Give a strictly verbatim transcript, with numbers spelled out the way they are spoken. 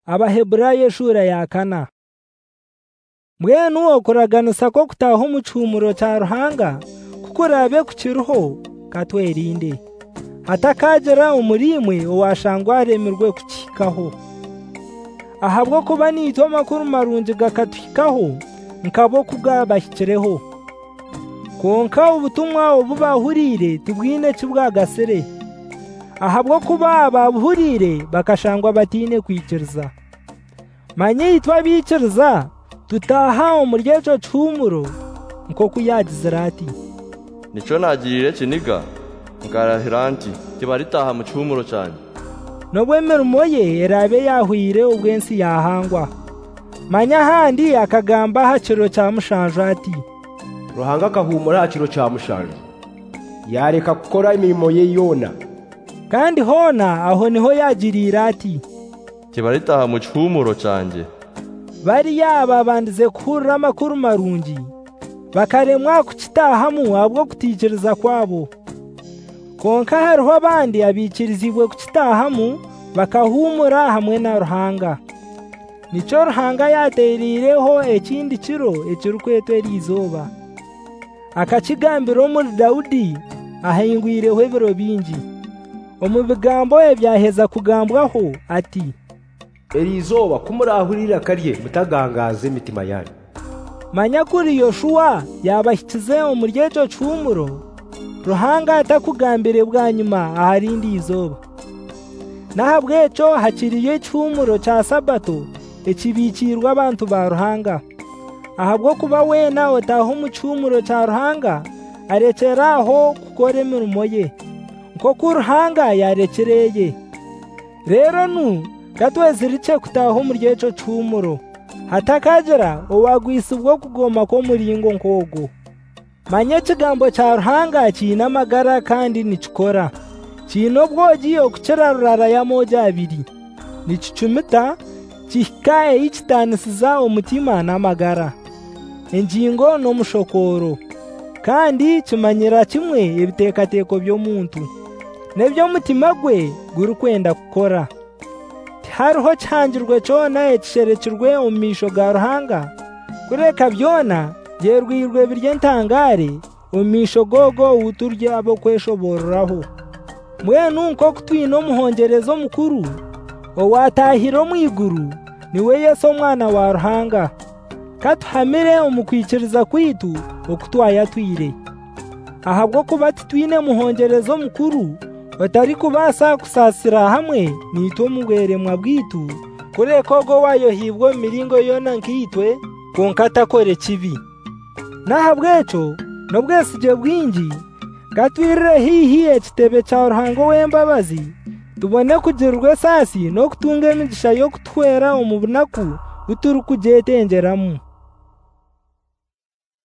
Abaheburayo shura ya kana. Mwenu okuraganisa ko kutaha umucumuro cya Ruhanga kukurabe ku kiruho katwerinde atakagera umurimwe owashangwa remerwe kukikaho ahabwo kuba nito makuru marungi gakatwikaho nkabo kugabashyikireho konka ubutumwa obubahurire tubwine kibwagasere ahabwo kuba ababuhurire bakashangwa batine kwikiriza manye yitwa bikiriza tutaha umuryeco cumuro nko kuyagizira ati nico nagirire kiniga ngarahira nti kibaritaha mu cumuro cyane nobwemera umoye erabe yahwire ubwensi yahangwa manya handi akagamba hakiro cya mushanje ati Ruhanga kahumura hakiro cya mushanje yareka gukora imirimo ye yona kandi hona aho niho yagirira ati kibaritaha mu cumuro cyanjye bari yaba bandize kurura amakuru marungi bakaremwa kukitahamu abwo kutikiriza kwabo konka hariho abandi abikirizibwe kukitahamu bakahumura hamwe na Ruhanga nico Ruhanga yaterireho ekindi kiro ekirukwetera izoba akakigambiro muri Dawudi ahingwireho ebiro bingi omu bigambo ebyaheza kugambwaho ati Erizoba kumurahurira karye mutagangaze imitima yanyu manya kuri Yoshua yabashyikize umuryeco cumuro Ruhanga atakugambire bwa nyuma aharindi izoba nahabweco hakiriye cumuro cya Sabato ekibikirwa abantu ba Ruhanga ahabwo kuba wena otaha umucumuro cya Ruhanga arekeraho gukora imirimo ye nko ku Ruhanga yarekereye rero nu gatwezirice kutaha umuryeco cumuro hatakagera owagwisa ubwo kugoma ko muringo nkogo manye kigambo cya Ruhanga kina magara kandi nikikora kino bwogi okukirarurara ya moja abiri nikicumita kihikaye ikitanisiza umutima n'amagara engingo n'umushokoro kandi kimanyira kimwe ebitekateko by'omuntu nebyo mutima gwe guri kwenda gukora hariho cyangirwe cyona ekisherekirwe mu misho ga Ruhanga kureka byona byerwirwe birye ntangare mu misho gogo uturya abo kweshoboreraho mwenu nko kutwino muhongerezo mukuru owatahiro mu iguru niwe Yesu mwana wa Ruhanga katuhamire umukwikiriza kwitu okutwaya twire ahabwo kuba twine muhongerezo mukuru batari kubasa kusasira hamwe nito mubweremwa bwitu kureko go wayo hibwo miringo yona nkitwe konkata kore kibi nahabweco nobwesije bwingi gatwirire hihi ekitebe cya Ruhango w'embabazi tubone kugirwe sasi no kutunga imigisha yo kutwera umubunaku uturu kujetengeramu